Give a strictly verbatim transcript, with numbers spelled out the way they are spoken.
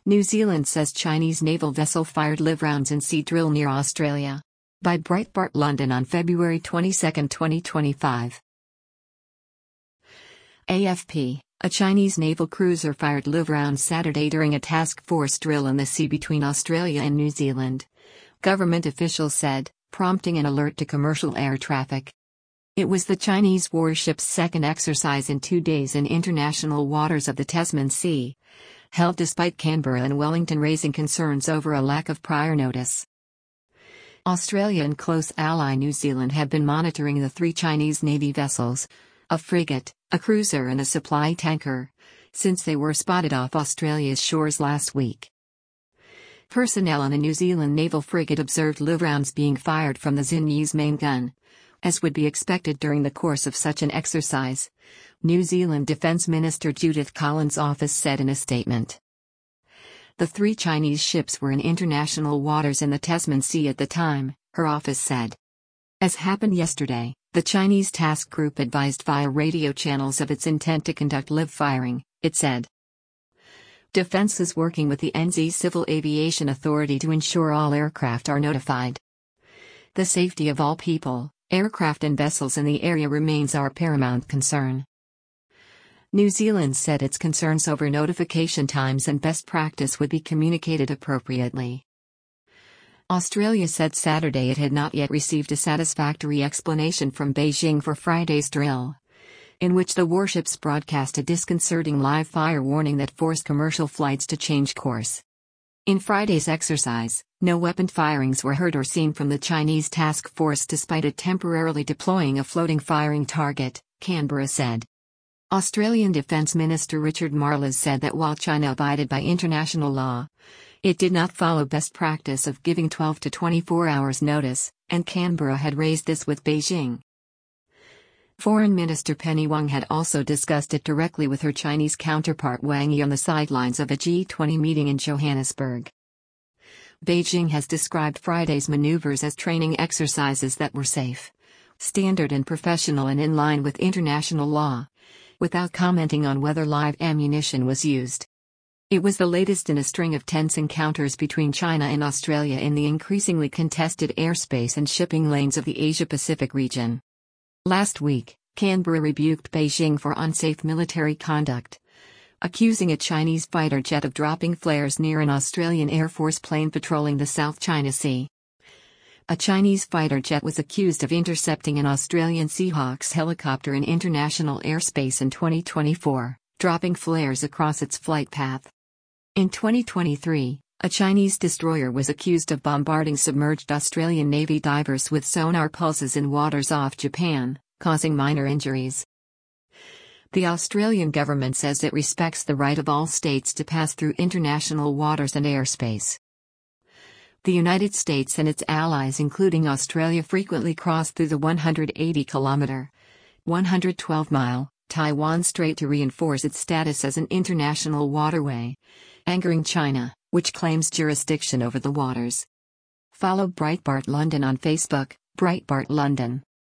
New Zealand says Chinese naval vessel fired live rounds in sea drill near Australia. By Breitbart London on February twenty-second, twenty twenty-five. A F P, a Chinese naval cruiser fired live rounds Saturday during a task force drill in the sea between Australia and New Zealand, government officials said, prompting an alert to commercial air traffic. It was the Chinese warship's second exercise in two days in international waters of the Tasman Sea, held despite Canberra and Wellington raising concerns over a lack of prior notice. Australia and close ally New Zealand have been monitoring the three Chinese Navy vessels, a frigate, a cruiser and a supply tanker, since they were spotted off Australia's shores last week. Personnel on a New Zealand naval frigate observed live rounds being fired from the Xinyi's main gun, as would be expected during the course of such an exercise, New Zealand Defence Minister Judith Collins' office said in a statement. The three Chinese ships were in international waters in the Tasman Sea at the time, her office said. As happened yesterday, the Chinese task group advised via radio channels of its intent to conduct live firing, it said. Defense is working with the N Z Civil Aviation Authority to ensure all aircraft are notified. The safety of all people, aircraft and vessels in the area remains our paramount concern. New Zealand said its concerns over notification times and best practice would be communicated appropriately. Australia said Saturday it had not yet received a satisfactory explanation from Beijing for Friday's drill, in which the warships broadcast a disconcerting live fire warning that forced commercial flights to change course. In Friday's exercise, no weapon firings were heard or seen from the Chinese task force despite it temporarily deploying a floating firing target, Canberra said. Australian Defence Minister Richard Marles said that while China abided by international law, it did not follow best practice of giving twelve to twenty-four hours notice, and Canberra had raised this with Beijing. Foreign Minister Penny Wong had also discussed it directly with her Chinese counterpart Wang Yi on the sidelines of a G twenty meeting in Johannesburg. Beijing has described Friday's maneuvers as training exercises that were safe, standard and professional and in line with international law, without commenting on whether live ammunition was used. It was the latest in a string of tense encounters between China and Australia in the increasingly contested airspace and shipping lanes of the Asia-Pacific region. Last week, Canberra rebuked Beijing for unsafe military conduct, accusing a Chinese fighter jet of dropping flares near an Australian Air Force plane patrolling the South China Sea. A Chinese fighter jet was accused of intercepting an Australian Seahawks helicopter in international airspace in twenty twenty-four, dropping flares across its flight path. In twenty twenty-three, a Chinese destroyer was accused of bombarding submerged Australian Navy divers with sonar pulses in waters off Japan, causing minor injuries. The Australian government says it respects the right of all states to pass through international waters and airspace. The United States and its allies including Australia frequently cross through the one hundred eighty kilometer, one hundred twelve mile, Taiwan Strait to reinforce its status as an international waterway, angering China, which claims jurisdiction over the waters. Follow Breitbart London on Facebook, Breitbart London.